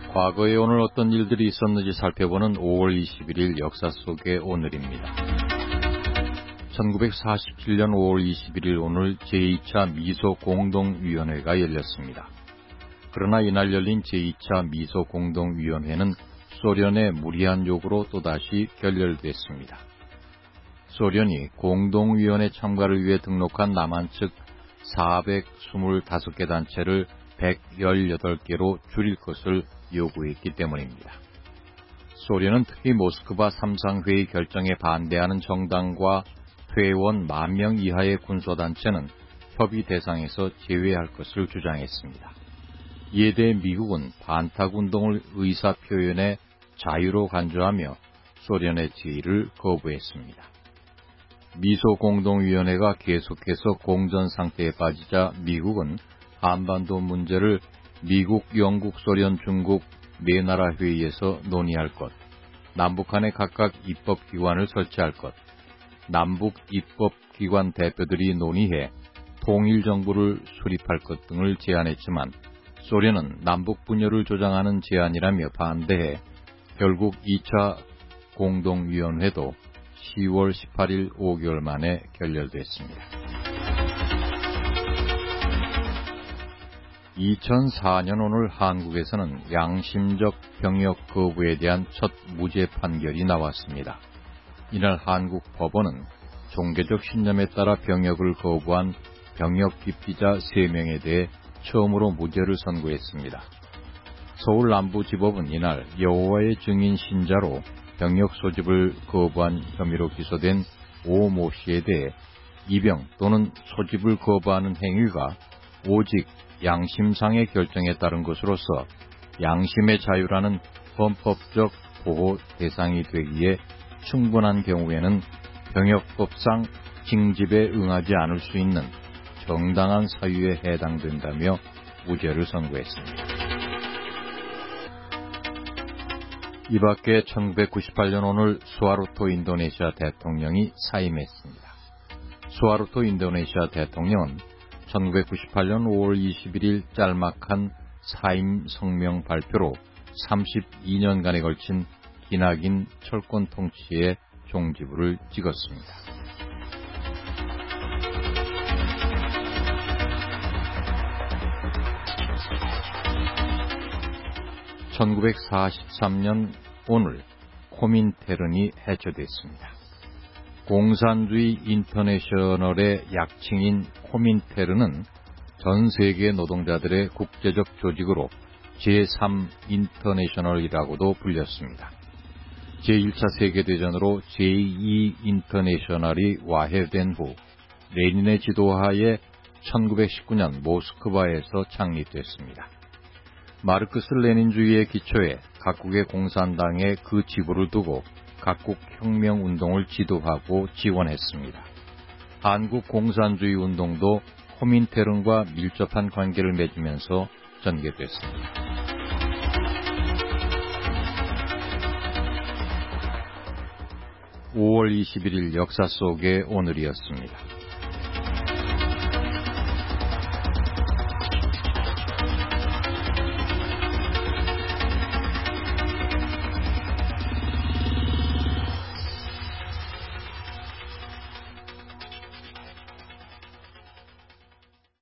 과거에 오늘 어떤 일들이 있었는지 살펴보는 5월 21일 역사 속의 오늘입니다. 1947년 5월 21일 오늘 제2차 미소공동위원회가 열렸습니다. 그러나 이날 열린 제2차 미소공동위원회는 소련의 무리한 요구로 또다시 결렬됐습니다. 소련이 공동위원회 참가를 위해 등록한 남한 측 425개 단체를 118개로 줄일 것을 요구했기 때문입니다. 소련은 특히 모스크바 3상회의 결정에 반대하는 정당과 회원 10,000명 이하의 군소단체는 협의 대상에서 제외할 것을 주장했습니다. 이에 대해 미국은 반탁운동을 의사표현의 자유로 간주하며 소련의 제의를 거부했습니다. 미소공동위원회가 계속해서 공전 상태에 빠지자 미국은 한반도 문제를 미국, 영국, 소련, 중국 4나라 회의에서 논의할 것, 남북한에 각각 입법기관을 설치할 것, 남북 입법기관 대표들이 논의해 통일정부를 수립할 것 등을 제안했지만 소련은 남북 분열을 조장하는 제안이라며 반대해 결국 2차 공동위원회도 10월 18일 5개월 만에 결렬됐습니다. 2004년 오늘 한국에서는 양심적 병역 거부에 대한 첫 무죄 판결이 나왔습니다. 이날 한국 법원은 종교적 신념에 따라 병역을 거부한 병역 기피자 3명에 대해 처음으로 무죄를 선고했습니다. 서울 남부지법은 이날 여호와의 증인 신자로 병역 소집을 거부한 혐의로 기소된 오 모 씨에 대해 입영 또는 소집을 거부하는 행위가 오직 양심상의 결정에 따른 것으로서 양심의 자유라는 헌법적 보호 대상이 되기에 충분한 경우에는 병역법상 징집에 응하지 않을 수 있는 정당한 사유에 해당된다며 무죄를 선고했습니다. 이 밖에 1998년 오늘 수하르토 인도네시아 대통령이 사임했습니다. 수하르토 인도네시아 대통령은 1998년 5월 21일 짤막한 사임 성명 발표로 32년간에 걸친 기나긴 철권 통치의 종지부를 찍었습니다. (1943년) 오늘 코민테른이 해체됐습니다. 공산주의 인터내셔널의 약칭인 코민테른은 전 세계 노동자들의 국제적 조직으로 제3 인터내셔널이라고도 불렸습니다. 제1차 세계대전으로 제2 인터내셔널이 와해된 후 레닌의 지도하에 1919년 모스크바에서 창립됐습니다. 마르크스 레닌주의의 기초에 각국의 공산당에 그 지부를 두고 각국 혁명운동을 지도하고 지원했습니다. 한국 공산주의 운동도 코민테른과 밀접한 관계를 맺으면서 전개됐습니다. (5월 21일) 역사 속의 오늘이었습니다.